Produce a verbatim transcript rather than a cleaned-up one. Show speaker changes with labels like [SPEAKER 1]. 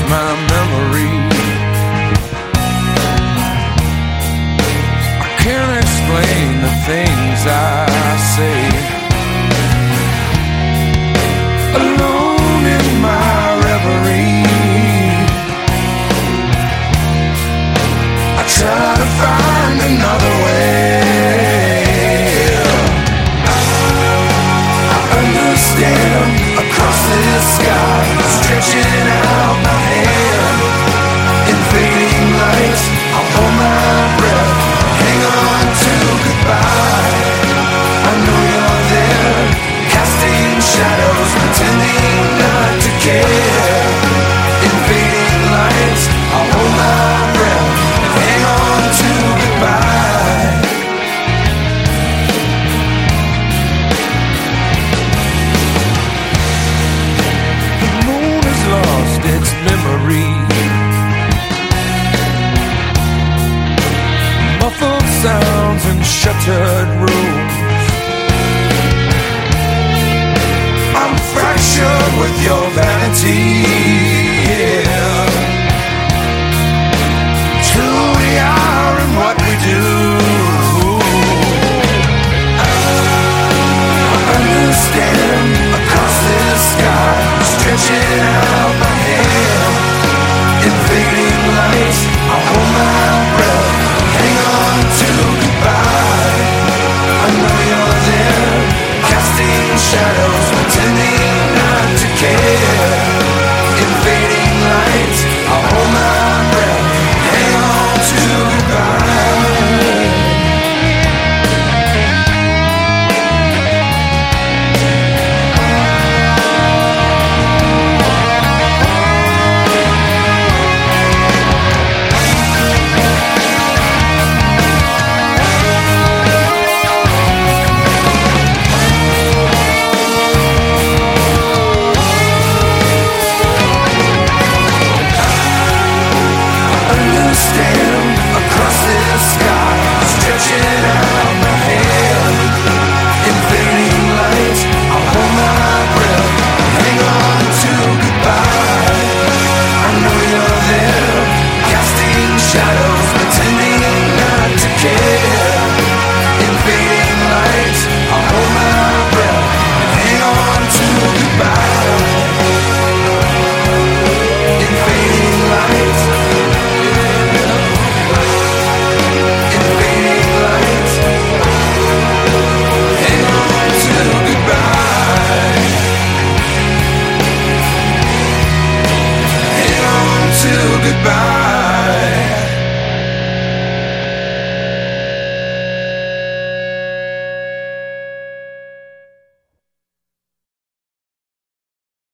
[SPEAKER 1] my memory. I can't explain the things I say. Alone in my reverie, I try to find another way. I understand across this sky, stretching out my hand. In fading lights, I'll hold my breath, hang on to goodbye. I know you're there, casting shadows, pretending not to care. In fading lights, I'll hold my breath, hang on to goodbye. The moon has lost its memory. Muffled sounds in shuttered rooms. I'm fractured with your vanity. Yeah. It's who we are and what we do. I understand across this sky, stretching out my hand. In fading lights, I hold my breath, hang on to goodbye. I know you're there, casting shadows, pretending not to care. In fading lights, I hold my breath, hang on to goodbye. Understand across this sky, stretching out my hand. In fading lights, I hold my breath, hang on to goodbye. I know you're there, casting shadows, pretending not to care. In fading lights, I hold my breath, hang on to goodbye.